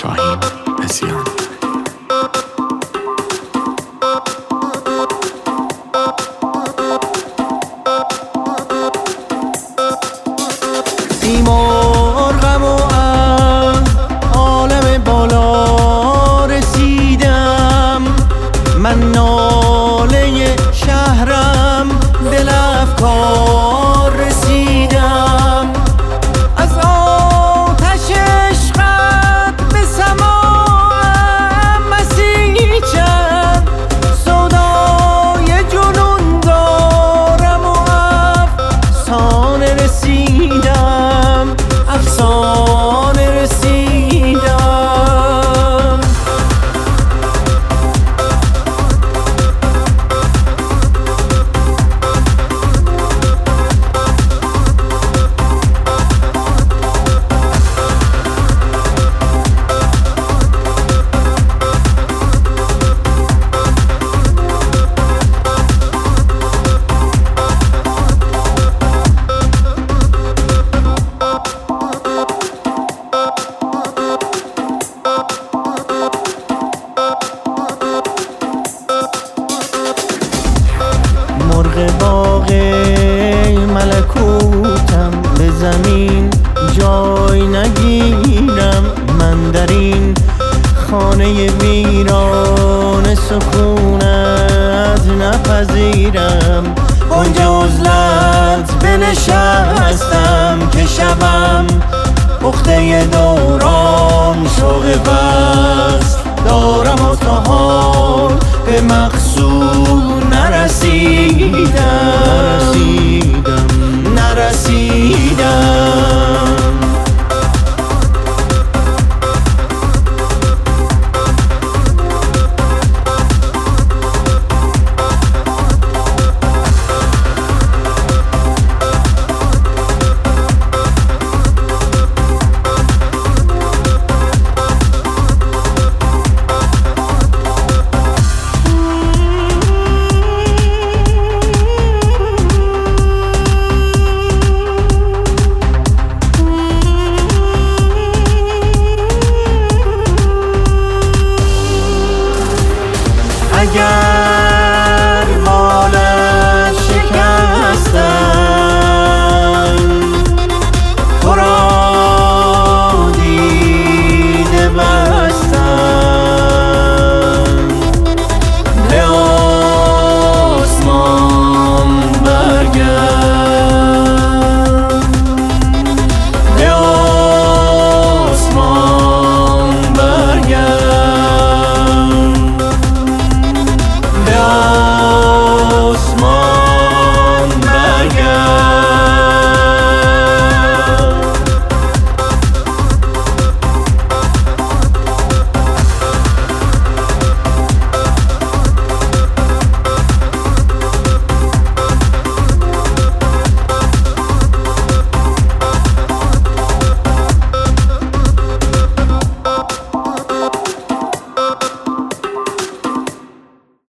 شاهین پسیان. سیمرغم و از عالم بالا رسیدم، من ناله شهرم دل افکار رسیدم. از آتش عشقت به سماعم مسیحم، سودای جنون دارم و افسانه رسیدم، افسانه رسیدم. مرغ باغ ملکوتم، به زمین جای نگیرم. من در این خانه ویران سکونت نپذیرم. کنج عزلت بنشستم که شبم پخته دوران، شوق وصل دارم و تا حال به مقصود نرسیدم.